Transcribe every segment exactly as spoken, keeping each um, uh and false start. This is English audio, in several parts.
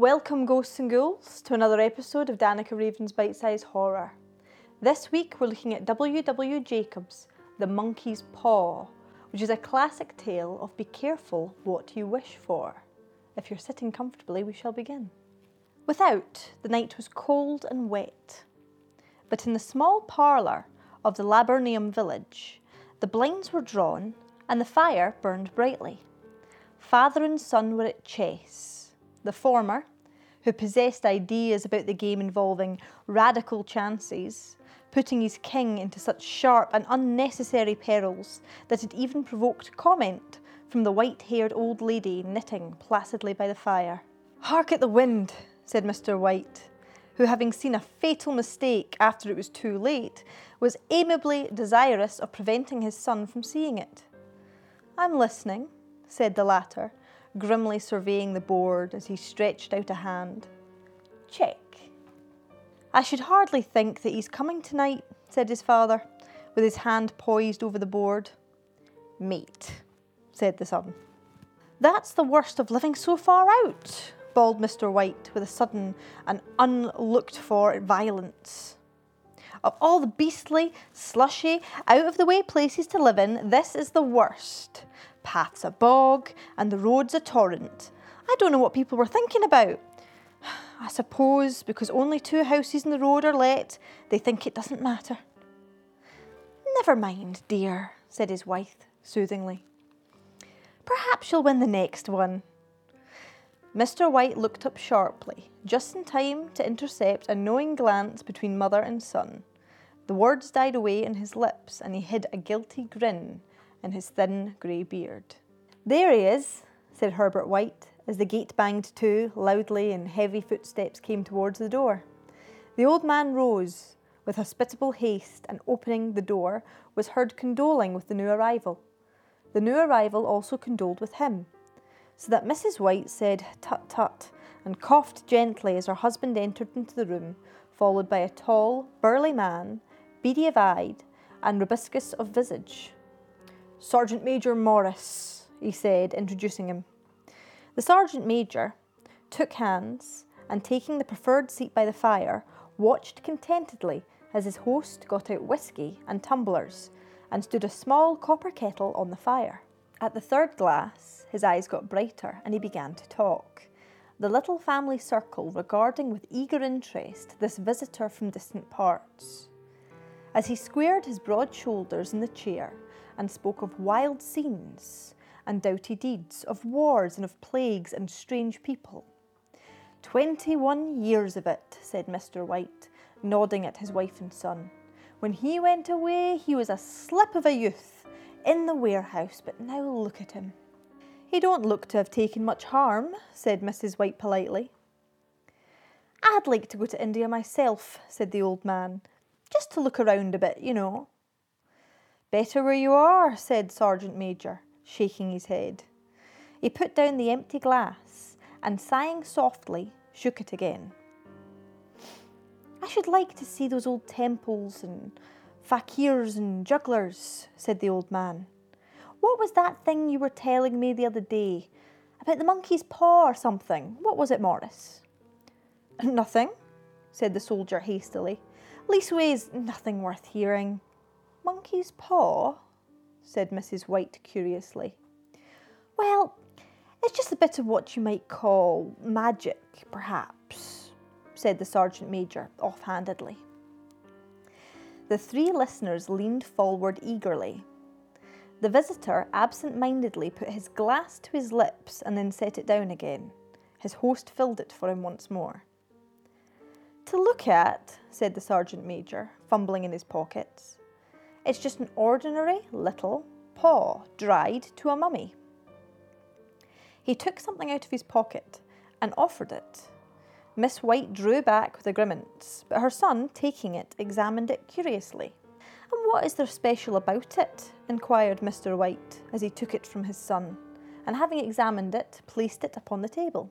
Welcome, ghosts and ghouls, to another episode of Danica Raven's Bite Size Horror. This week we're looking at W W Jacobs' The Monkey's Paw, which is a classic tale of be careful what you wish for. If you're sitting comfortably, we shall begin. Without, the night was cold and wet, but in the small parlour of the Laburnum village, the blinds were drawn and the fire burned brightly. Father and son were at chess. The former, who possessed ideas about the game involving radical chances, putting his king into such sharp and unnecessary perils that it even provoked comment from the white-haired old lady knitting placidly by the fire. "Hark at the wind," said Mister White, who, having seen a fatal mistake after it was too late, was amiably desirous of preventing his son from seeing it. "I'm listening," said the latter, grimly surveying the board as he stretched out a hand. "Check." "I should hardly think that he's coming tonight," said his father, with his hand poised over the board. "Mate," said the son. "That's the worst of living so far out," bawled Mister White with a sudden and unlooked-for violence. "Of all the beastly, slushy, out-of-the-way places to live in, this is the worst. Path's a bog, and the road's a torrent. I don't know what people were thinking about. I suppose because only two houses in the road are let, they think it doesn't matter." "Never mind, dear," said his wife soothingly. "Perhaps you'll win the next one." Mister White looked up sharply, just in time to intercept a knowing glance between mother and son. The words died away in his lips, and he hid a guilty grin in his thin grey beard. "There he is," said Herbert White, as the gate banged to loudly and heavy footsteps came towards the door. The old man rose with hospitable haste, and opening the door was heard condoling with the new arrival. The new arrival also condoled with him, so that Missus White said "tut tut" and coughed gently as her husband entered into the room, followed by a tall, burly man, beady of eye and rubicus of visage. "Sergeant Major Morris," he said, introducing him. The Sergeant Major took hands and, taking the preferred seat by the fire, watched contentedly as his host got out whisky and tumblers and stood a small copper kettle on the fire. At the third glass, his eyes got brighter and he began to talk, the little family circle regarding with eager interest this visitor from distant parts. As he squared his broad shoulders in the chair and spoke of wild scenes and doughty deeds, of wars and of plagues and strange people. Twenty-one years of it," said Mister White, nodding at his wife and son. "When he went away, he was a slip of a youth in the warehouse, but now look at him." "He don't look to have taken much harm," said Missus White politely. "I'd like to go to India myself," said the old man, "just to look around a bit, you know." "Better where you are," said Sergeant Major, shaking his head. He put down the empty glass and, sighing softly, shook it again. "I should like to see those old temples and fakirs and jugglers," said the old man. "What was that thing you were telling me the other day? About the monkey's paw or something? What was it, Morris?" "Nothing," said the soldier hastily. "Leastways, nothing worth hearing." "Monkey's paw?" said Missus White curiously. "Well, it's just a bit of what you might call magic, perhaps," said the Sergeant Major offhandedly. The three listeners leaned forward eagerly. The visitor absent-mindedly put his glass to his lips and then set it down again. His host filled it for him once more. "To look at," said the Sergeant Major, fumbling in his pockets, "it's just an ordinary little paw dried to a mummy." He took something out of his pocket and offered it. Miss White drew back with a grimace, but her son, taking it, examined it curiously. "And what is there special about it?" inquired Mister White as he took it from his son, and having examined it, placed it upon the table.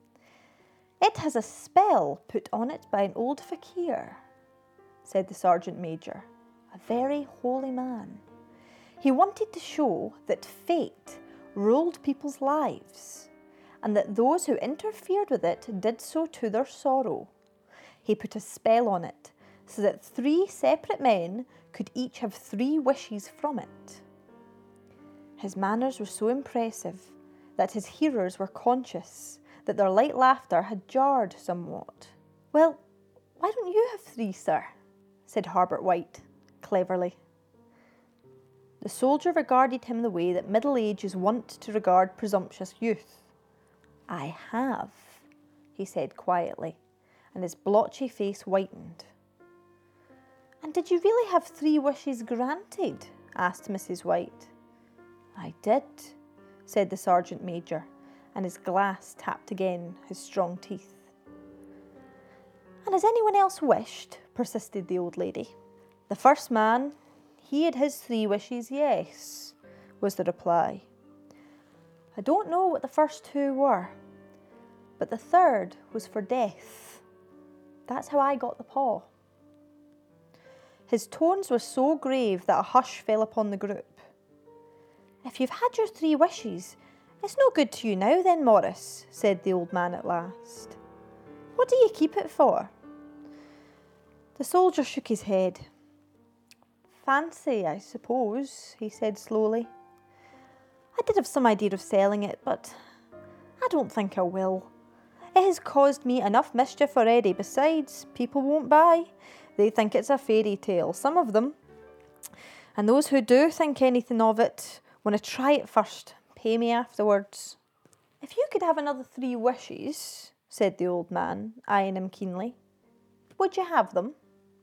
"It has a spell put on it by an old fakir," said the Sergeant Major, "a very holy man. He wanted to show that fate ruled people's lives, and that those who interfered with it did so to their sorrow. He put a spell on it, so that three separate men could each have three wishes from it. His manners were so impressive that his hearers were conscious that their light laughter had jarred somewhat. "Well, why don't you have three, sir?" said Herbert White, cleverly. The soldier regarded him the way that middle age is wont to regard presumptuous youth. "I have," he said quietly, and his blotchy face whitened. "And did you really have three wishes granted?" asked Missus White. "I did," said the sergeant major, and his glass tapped again his strong teeth. "And has anyone else wished?" persisted the old lady. "The first man, he had his three wishes, yes," was the reply. "I don't know what the first two were, but the third was for death. That's how I got the paw." His tones were so grave that a hush fell upon the group. "If you've had your three wishes, it's no good to you now then, Morris," said the old man at last. "What do you keep it for?" The soldier shook his head. "Fancy, I suppose," he said slowly. "I did have some idea of selling it, but I don't think I will. It has caused me enough mischief already. Besides, people won't buy. They think it's a fairy tale, some of them. And those who do think anything of it want to try it first, pay me afterwards." "If you could have another three wishes," said the old man, eyeing him keenly, "would you have them?"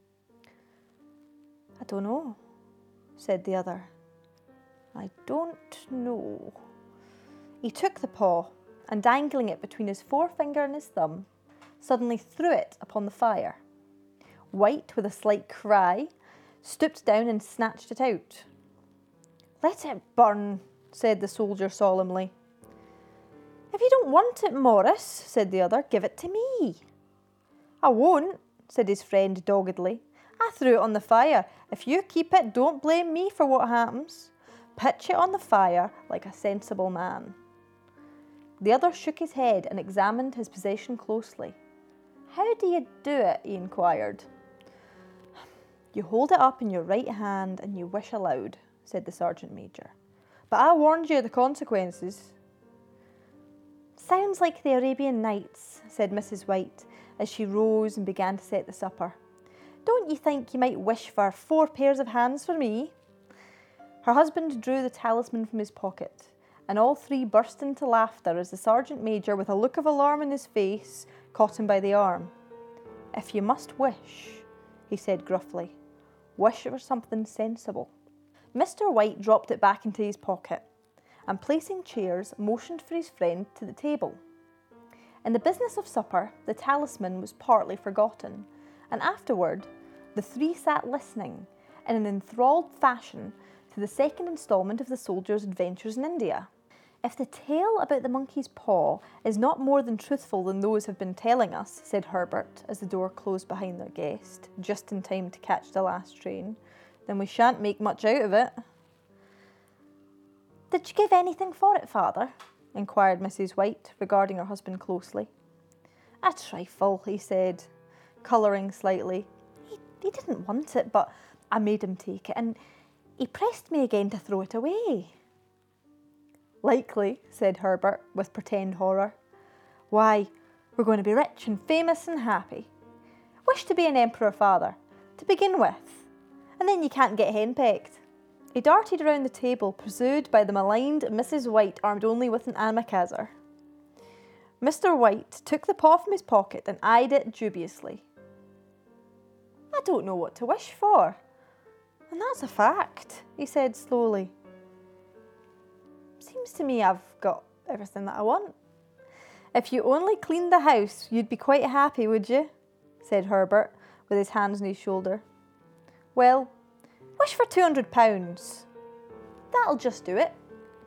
"I don't know," said the other. "I don't know." He took the paw, and dangling it between his forefinger and his thumb, suddenly threw it upon the fire. White, with a slight cry, stooped down and snatched it out. "Let it burn," said the soldier solemnly. "If you don't want it, Morris," said the other, "give it to me." "I won't," said his friend doggedly. "I threw it on the fire. If you keep it, don't blame me for what happens. Pitch it on the fire like a sensible man." The other shook his head and examined his possession closely. "How do you do it?" he inquired. "You hold it up in your right hand and you wish aloud," said the sergeant major. "But I warned you of the consequences." "Sounds like the Arabian Nights," said Missus White, as she rose and began to set the supper. "Don't you think you might wish for four pairs of hands for me?" Her husband drew the talisman from his pocket, and all three burst into laughter as the sergeant major, with a look of alarm in his face, caught him by the arm. "If you must wish," he said gruffly, "wish for something sensible." Mister White dropped it back into his pocket, and placing chairs, motioned for his friend to the table. In the business of supper, the talisman was partly forgotten, and afterward the three sat listening in an enthralled fashion to the second instalment of the soldier's adventures in India. "If the tale about the monkey's paw is not more than truthful than those have been telling us," said Herbert, as the door closed behind their guest, just in time to catch the last train, "then we shan't make much out of it." "Did you give anything for it, father?" inquired Missus White, regarding her husband closely. "A trifle," he said, colouring slightly. He, he didn't want it, but I made him take it, and he pressed me again to throw it away." "Likely," said Herbert, with pretend horror. "Why, we're going to be rich and famous and happy. Wish to be an emperor, father, to begin with, and then you can't get henpecked." He darted around the table, pursued by the maligned Missus White, armed only with an antimacassar. Mister White took the paw from his pocket and eyed it dubiously. "I don't know what to wish for, and that's a fact," he said slowly. "Seems to me I've got everything that I want." "If you only cleaned the house, you'd be quite happy, would you?" said Herbert, with his hands on his shoulder. "Well, wish for two hundred pounds. That'll just do it."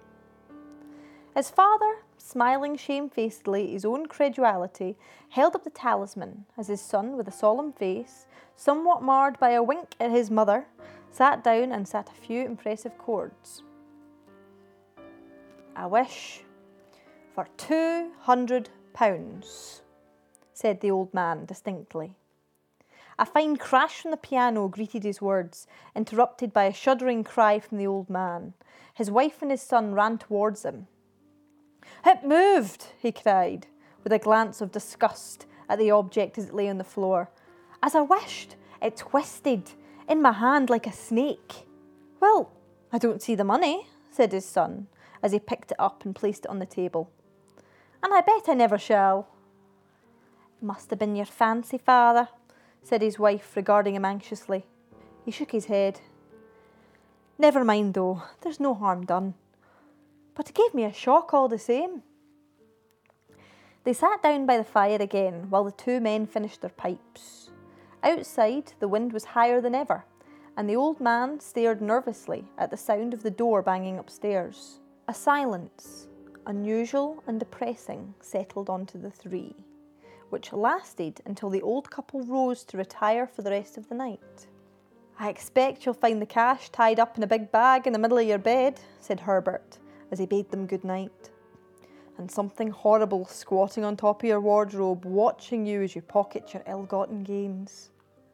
His father, smiling shamefacedly at his own credulity, held up the talisman as his son, with a solemn face, somewhat marred by a wink at his mother, sat down and sat a few impressive chords. "I wish for two hundred pounds, said the old man distinctly. A fine crash from the piano greeted his words, interrupted by a shuddering cry from the old man. His wife and his son ran towards him. "It moved," he cried, with a glance of disgust at the object as it lay on the floor. "As I wished, it twisted in my hand like a snake." "Well, I don't see the money," said his son, as he picked it up and placed it on the table. "And I bet I never shall." "It must have been your fancy, father," said his wife, regarding him anxiously. He shook his head. "Never mind, though, there's no harm done. But it gave me a shock all the same." They sat down by the fire again while the two men finished their pipes. Outside, the wind was higher than ever, and the old man stared nervously at the sound of the door banging upstairs. A silence, unusual and depressing, settled onto the three, which lasted until the old couple rose to retire for the rest of the night. "I expect you'll find the cash tied up in a big bag in the middle of your bed," said Herbert, as he bade them good night. "And something horrible squatting on top of your wardrobe, watching you as you pocket your ill-gotten gains."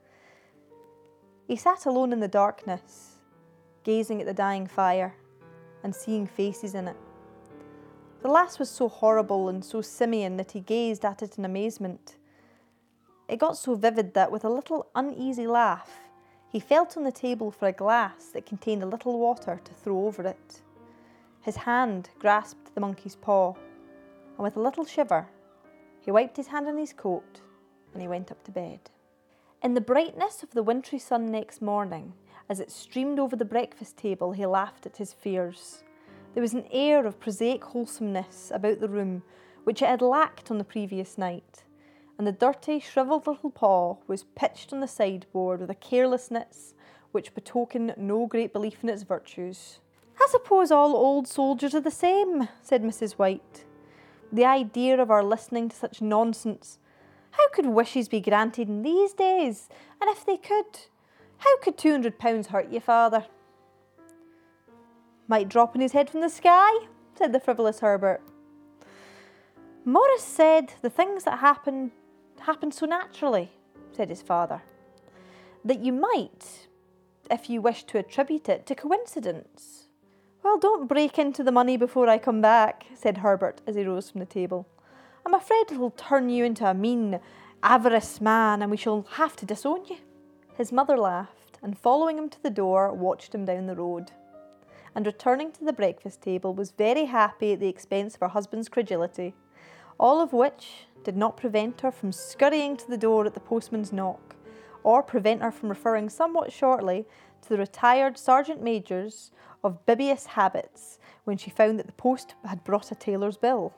He sat alone in the darkness, gazing at the dying fire and seeing faces in it. The lass was so horrible and so simian that he gazed at it in amazement. It got so vivid that, with a little uneasy laugh, he felt on the table for a glass that contained a little water to throw over it. His hand grasped the monkey's paw, and with a little shiver, he wiped his hand on his coat and he went up to bed. In the brightness of the wintry sun next morning, as it streamed over the breakfast table, he laughed at his fears. There was an air of prosaic wholesomeness about the room which it had lacked on the previous night, and the dirty, shrivelled little paw was pitched on the sideboard with a carelessness which betokened no great belief in its virtues. "I suppose all old soldiers are the same," said Missus White. "The idea of our listening to such nonsense. How could wishes be granted in these days? And if they could, how could two hundred pounds hurt you, father?" "Might drop on his head from the sky," said the frivolous Herbert. "Morris said the things that happen, happen so naturally," said his father, "that you might, if you wished to attribute it to coincidence." "Well, don't break into the money before I come back," said Herbert as he rose from the table. "I'm afraid it'll turn you into a mean, avaricious man, and we shall have to disown you." His mother laughed, and following him to the door, watched him down the road, and returning to the breakfast table, was very happy at the expense of her husband's credulity, all of which did not prevent her from scurrying to the door at the postman's knock, or prevent her from referring somewhat shortly to the retired sergeant major's of bibious habits when she found that the post had brought a tailor's bill.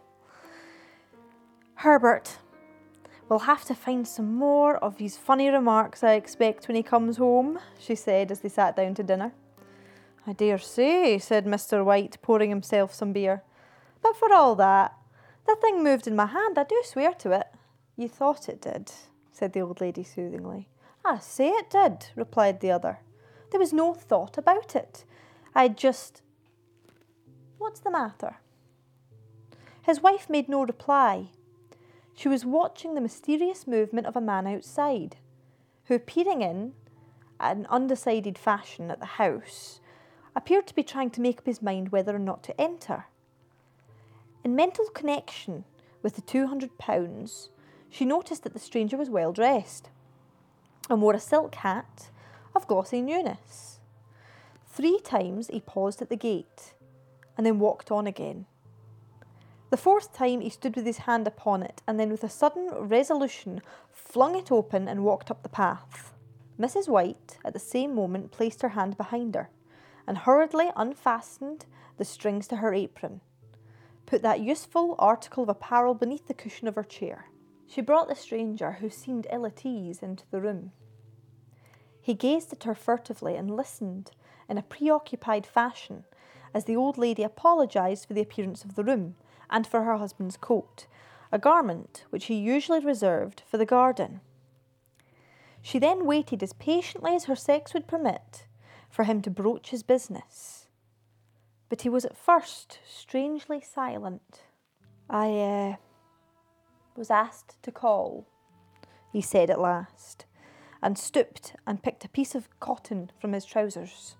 "Herbert will have to find some more of his funny remarks, I expect, when he comes home," she said as they sat down to dinner. "I dare say," said Mister White, pouring himself some beer. "But for all that, the thing moved in my hand, I do swear to it." "You thought it did," said the old lady soothingly. "I say it did," replied the other. "There was no thought about it. I just—" "What's the matter?" His wife made no reply. She was watching the mysterious movement of a man outside, who, peering in at an undecided fashion at the house, appeared to be trying to make up his mind whether or not to enter. In mental connection with the two hundred pounds, she noticed that the stranger was well dressed and wore a silk hat of glossy newness. Three times he paused at the gate and then walked on again. The fourth time he stood with his hand upon it and then with a sudden resolution flung it open and walked up the path. Missus White at the same moment placed her hand behind her and hurriedly unfastened the strings to her apron, put that useful article of apparel beneath the cushion of her chair. She brought the stranger, who seemed ill at ease, into the room. He gazed at her furtively and listened in a preoccupied fashion as the old lady apologised for the appearance of the room and for her husband's coat, a garment which he usually reserved for the garden. She then waited as patiently as her sex would permit for him to broach his business, but he was at first strangely silent. I uh, was asked to call, he said at last, and stooped and picked a piece of cotton from his trousers.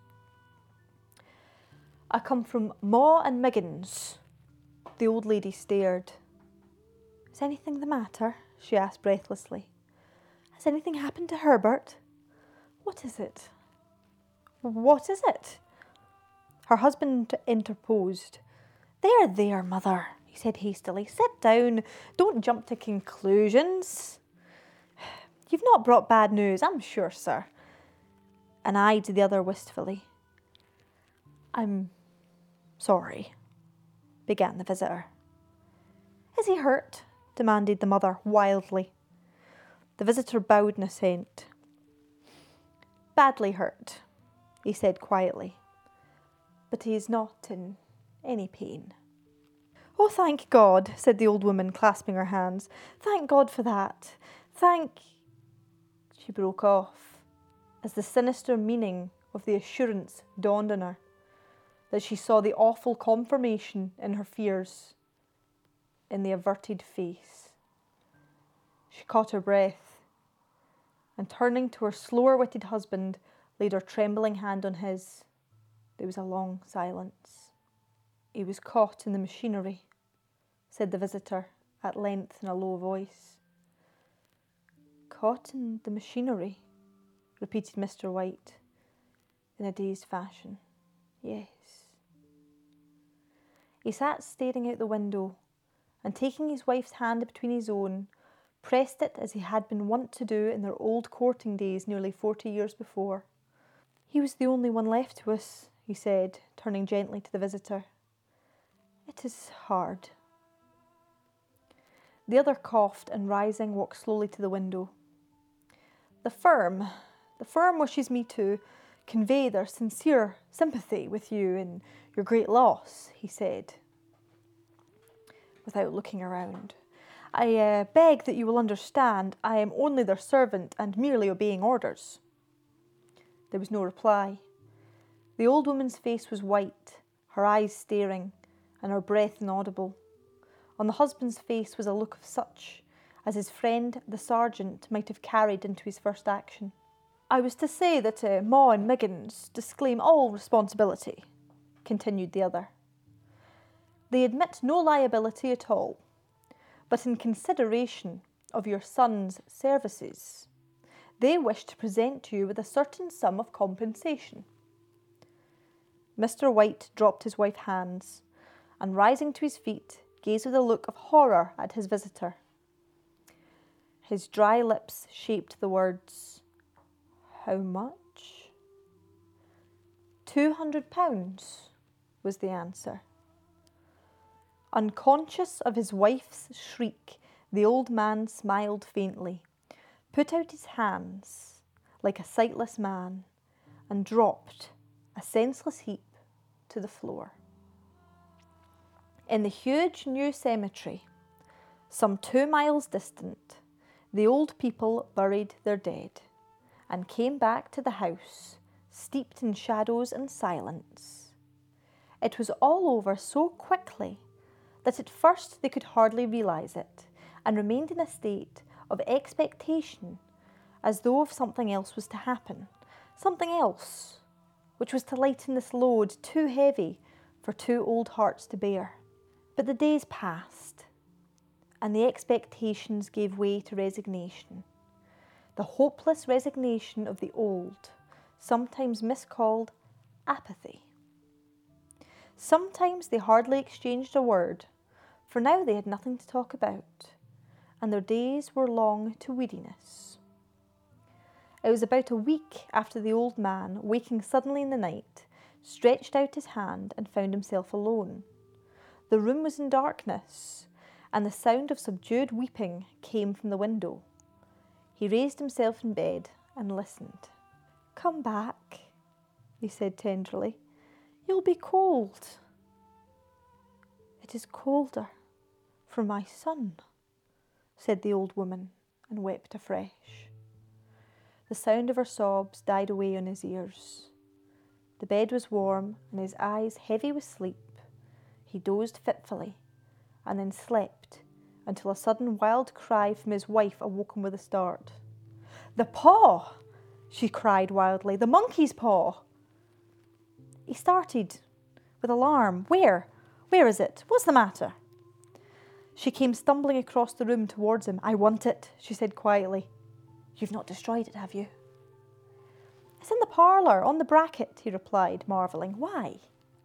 I come from Maw and Miggins. The old lady stared. Is anything the matter? She asked breathlessly. Has anything happened to Herbert? What is it? What is it? Her husband interposed. There, there, mother, he said hastily. Sit down. Don't jump to conclusions. You've not brought bad news, I'm sure, sir. And eyed the other wistfully. I'm sorry, began the visitor. Is he hurt? Demanded the mother wildly. The visitor bowed in assent. Badly hurt, he said quietly, but he is not in any pain. Oh, thank God, said the old woman, clasping her hands. Thank God for that. Thank... She broke off, as the sinister meaning of the assurance dawned on her, that she saw the awful confirmation in her fears in the averted face. She caught her breath, and turning to her slower-witted husband, laid her trembling hand on his. There was a long silence. He was caught in the machinery, said the visitor at length in a low voice. Caught in the machinery, repeated Mister White in a dazed fashion. Yes. He sat staring out the window, and taking his wife's hand between his own, pressed it as he had been wont to do in their old courting days nearly forty years before. He was the only one left to us, he said, turning gently to the visitor. It is hard. The other coughed and, rising, walked slowly to the window. The firm, the firm wishes me to convey their sincere sympathy with you in your great loss, he said, without looking around. I uh, beg that you will understand I am only their servant and merely obeying orders. There was no reply. The old woman's face was white, her eyes staring, and her breath inaudible. On the husband's face was a look of such as his friend the sergeant might have carried into his first action. I was to say that uh, Maw and Miggins disclaim all responsibility, continued the other. They admit no liability at all, but in consideration of your son's services, they wish to present you with a certain sum of compensation. Mister White dropped his wife's hands, and rising to his feet, gazed with a look of horror at his visitor. His dry lips shaped the words, How much? Two hundred pounds, was the answer. Unconscious of his wife's shriek, the old man smiled faintly, put out his hands like a sightless man, and dropped, a senseless heap, to the floor. In the huge new cemetery, some two miles distant, the old people buried their dead and came back to the house, steeped in shadows and silence. It was all over so quickly that at first they could hardly realise it, and remained in a state of expectation as though of something else was to happen, something else which was to lighten this load too heavy for two old hearts to bear. But the days passed, and the expectations gave way to resignation, the hopeless resignation of the old, sometimes miscalled apathy. Sometimes they hardly exchanged a word, for now they had nothing to talk about, and their days were long to weariness. It was about a week after the old man, waking suddenly in the night, stretched out his hand and found himself alone. The room was in darkness, and the sound of subdued weeping came from the window. He raised himself in bed and listened. Come back, he said tenderly. You'll be cold. It is colder for my son, said the old woman, and wept afresh. The sound of her sobs died away on his ears. The bed was warm, and his eyes heavy with sleep. He dozed fitfully, and then slept until a sudden wild cry from his wife awoke him with a start. "The paw!" she cried wildly. "The monkey's paw!" He started with alarm. "Where? Where is it? What's the matter?" She came stumbling across the room towards him. "I want it," she said quietly. "You've not destroyed it, have you?" "It's in the parlour, on the bracket," he replied, marvelling. "Why?"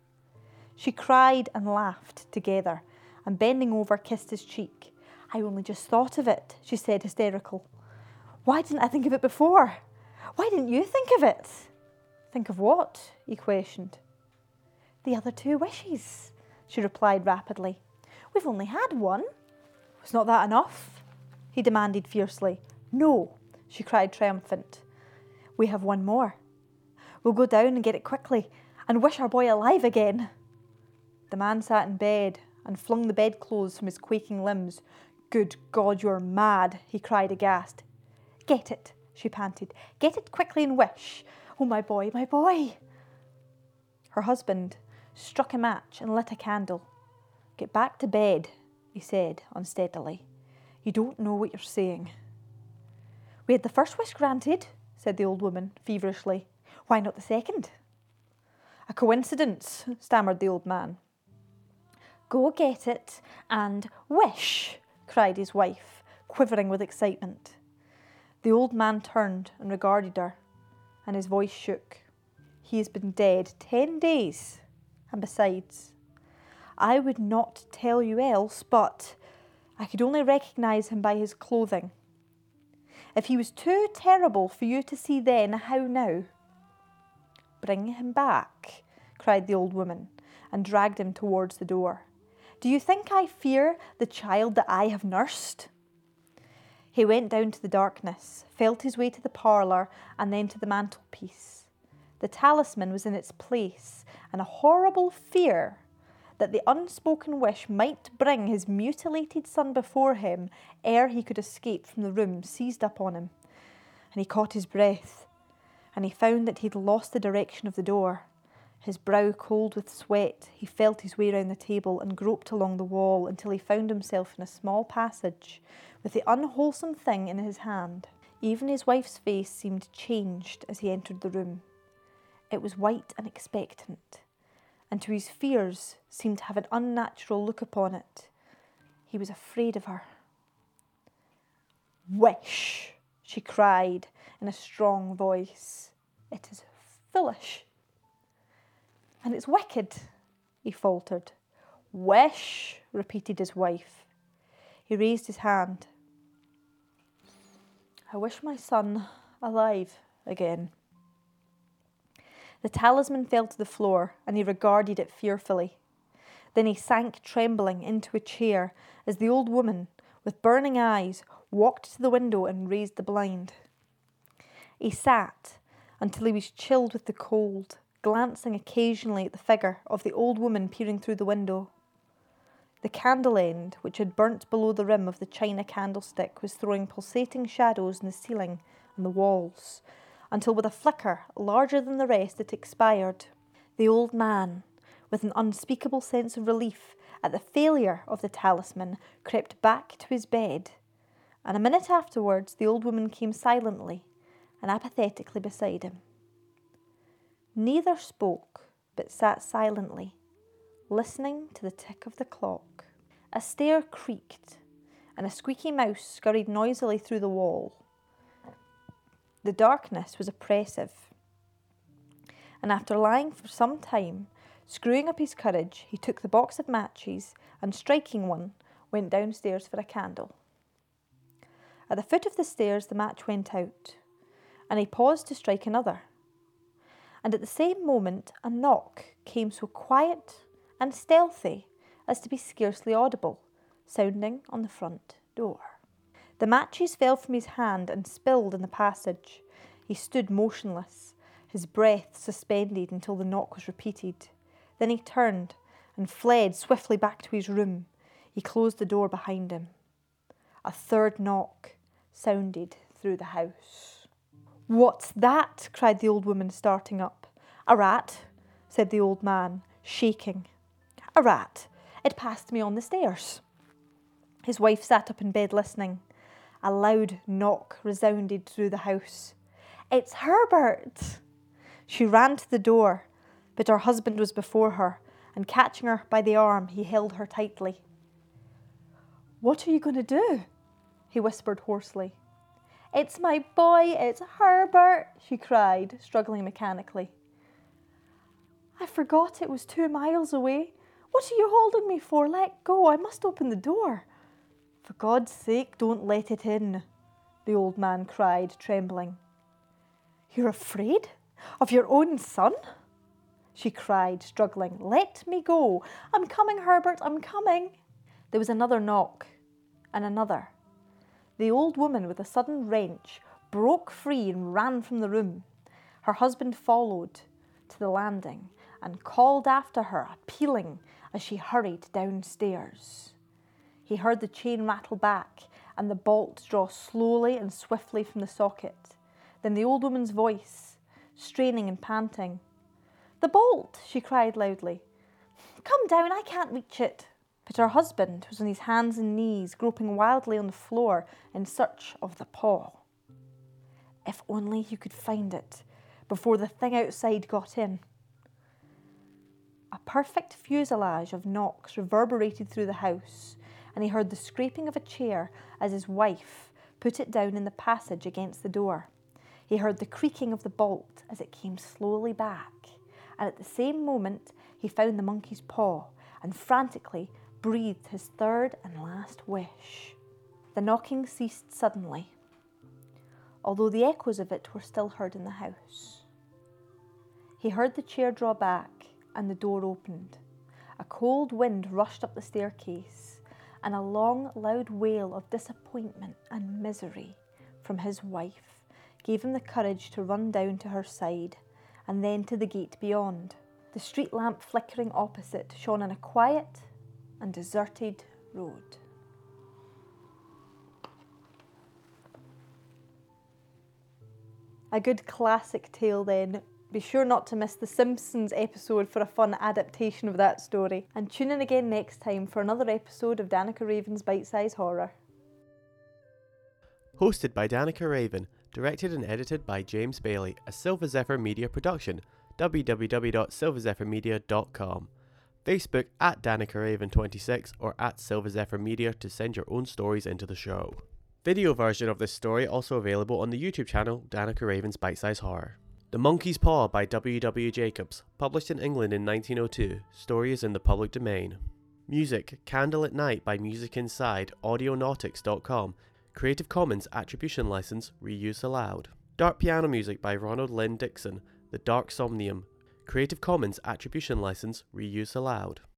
She cried and laughed together, and bending over, kissed his cheek. "I only just thought of it," she said, hysterical. "Why didn't I think of it before? Why didn't you think of it?" "Think of what?" he questioned. "The other two wishes," she replied rapidly. "We've only had one." "Was not that enough?" he demanded fiercely. "No," she cried triumphant. "We have one more. We'll go down and get it quickly and wish our boy alive again." The man sat in bed and flung the bedclothes from his quaking limbs. "Good God, you're mad," he cried aghast. "Get it," she panted. "Get it quickly and wish. Oh, my boy, my boy." Her husband struck a match and lit a candle. "Get back to bed," he said unsteadily. "You don't know what you're saying." "We had the first wish granted," said the old woman feverishly. "Why not the second?" "A coincidence," stammered the old man. "Go get it and wish," cried his wife, quivering with excitement. The old man turned and regarded her, and his voice shook. "He has been dead ten days, and besides, I would not tell you else, but I could only recognise him by his clothing. If he was too terrible for you to see then, how now?" "Bring him back," cried the old woman, and dragged him towards the door. "Do you think I fear the child that I have nursed?" He went down to the darkness, felt his way to the parlour and then to the mantelpiece. The talisman was in its place, and a horrible fear that the unspoken wish might bring his mutilated son before him ere he could escape from the room seized upon him. And he caught his breath, and he found that he had lost the direction of the door. His brow cold with sweat, he felt his way round the table and groped along the wall until he found himself in a small passage with the unwholesome thing in his hand. Even his wife's face seemed changed as he entered the room. It was white and expectant, and to his fears seemed to have an unnatural look upon it. He was afraid of her. "Wish," she cried in a strong voice. "It is foolish. And it's wicked," he faltered. "Wish," repeated his wife. He raised his hand. "I wish my son alive again." The talisman fell to the floor, and he regarded it fearfully. Then he sank trembling into a chair as the old woman, with burning eyes, walked to the window and raised the blind. He sat until he was chilled with the cold, glancing occasionally at the figure of the old woman peering through the window. The candle end, which had burnt below the rim of the china candlestick, was throwing pulsating shadows in the ceiling and the walls, until with a flicker larger than the rest it expired. The old man, with an unspeakable sense of relief at the failure of the talisman, crept back to his bed, and a minute afterwards the old woman came silently and apathetically beside him. Neither spoke, but sat silently, listening to the tick of the clock. A stair creaked, and a squeaky mouse scurried noisily through the wall. The darkness was oppressive, and after lying for some time, screwing up his courage, he took the box of matches and, striking one, went downstairs for a candle. At the foot of the stairs the match went out, and he paused to strike another. And at the same moment a knock came so quiet and stealthy as to be scarcely audible, sounding on the front door. The matches fell from his hand and spilled in the passage. He stood motionless, his breath suspended until the knock was repeated. Then he turned and fled swiftly back to his room. He closed the door behind him. A third knock sounded through the house. "What's that?" cried the old woman, starting up. "A rat," said the old man, shaking. "A rat. It passed me on the stairs." His wife sat up in bed listening. A loud knock resounded through the house. "It's Herbert!" She ran to the door, but her husband was before her, and catching her by the arm, he held her tightly. "What are you going to do?" he whispered hoarsely. "It's my boy, it's Herbert," she cried, struggling mechanically. "I forgot it was two miles away. What are you holding me for? Let go, I must open the door." "For God's sake, don't let it in," the old man cried, trembling. "You're afraid? Of your own son?" she cried, struggling. "Let me go. I'm coming, Herbert, I'm coming." There was another knock, and another. The old woman, with a sudden wrench, broke free and ran from the room. Her husband followed to the landing and called after her, appealing as she hurried downstairs. He heard the chain rattle back and the bolt draw slowly and swiftly from the socket. Then the old woman's voice, straining and panting. "The bolt!" she cried loudly. "Come down, I can't reach it." But her husband was on his hands and knees, groping wildly on the floor in search of the paw. If only he could find it before the thing outside got in. A perfect fuselage of knocks reverberated through the house, and he heard the scraping of a chair as his wife put it down in the passage against the door. He heard the creaking of the bolt as it came slowly back, and at the same moment he found the monkey's paw and frantically breathed his third and last wish. The knocking ceased suddenly, although the echoes of it were still heard in the house. He heard the chair draw back and the door opened. A cold wind rushed up the staircase, and a long, loud wail of disappointment and misery from his wife gave him the courage to run down to her side and then to the gate beyond. The street lamp flickering opposite shone on a quiet and deserted road. A good classic tale then. Be sure not to miss the Simpsons episode for a fun adaptation of that story. And tune in again next time for another episode of Danica Raven's Bite Size Horror. Hosted by Danica Raven, directed and edited by James Bailey, a Silver Zephyr Media production. w w w dot silver zephyr media dot com. Facebook at Danica Raven twenty-six or at Silver Zephyr Media to send your own stories into the show. Video version of this story also available on the YouTube channel Danica Raven's Bite Size Horror. The Monkey's Paw by W W Jacobs, published in England in nineteen oh two. Story is in the public domain. Music, Candle at Night by Music Inside, audionautics dot com. Creative Commons Attribution License, Reuse Allowed. Dark Piano Music by Ronald Lynn Dixon, The Dark Somnium. Creative Commons Attribution License, Reuse Allowed.